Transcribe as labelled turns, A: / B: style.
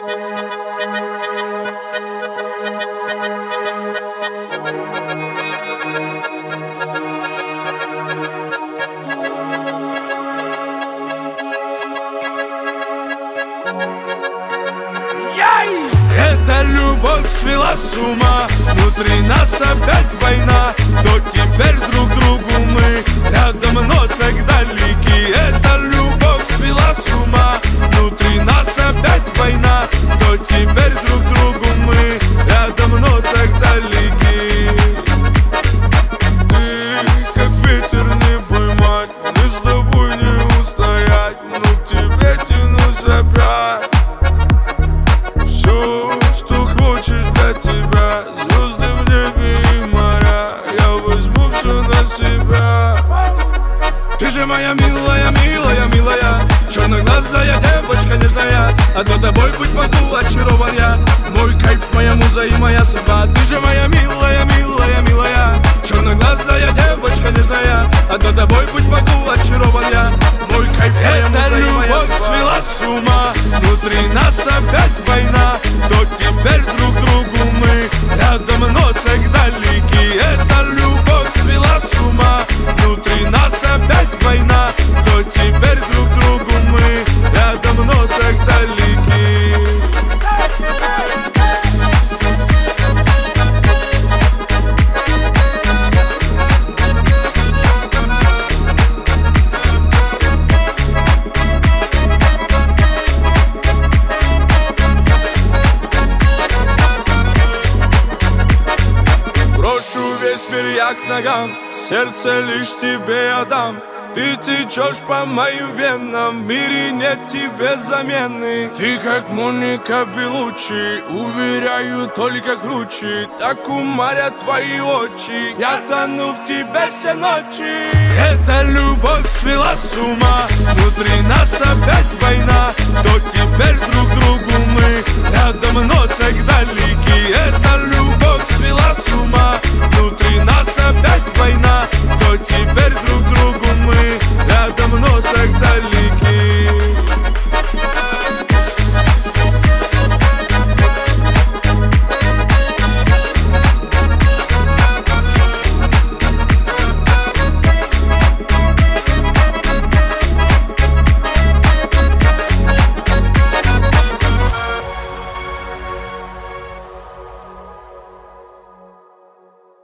A: Эта любовь свела с ума, внутри нас опять война. То теперь друг другу мы рядом, но так далеки. Эта любовь свела с ума, внутри нас опять война. То теперь друг другу мы рядом, но так далеки. Ты как ветер не поймать, мы с тобой не устоять. Ну к тебе тянусь опять. Все, что хочешь для тебя, звезды в небе и моря, я возьму все на себя. Ты же моя милая, милая, милая, черноглазая девочка нежная. Одной тобой быть могу, очарован я. Мой кайф, моя муза и моя судьба. Ты же моя милая, милая, милая, черноглазая девочка нежная. Одной тобой быть могу, очарован я. Мой кайф, моя муза и моя судьба. Эта любовь свела с ума, внутри нас опять война. То теперь друг другу мы рядом, но так далеки. Эта любовь свела с ума, внутри нас опять война. То теперь друг другу мы рядом, но так далеки. Брошу весь мир я к ногам, сердце лишь тебе отдам. Ты течешь по моим венам, в мире нет тебе замены. Ты как Моника Белуччи, уверяю, только круче. Так уморят твои очи, я тону в тебе все ночи. Эта любовь свела с ума, внутри нас опять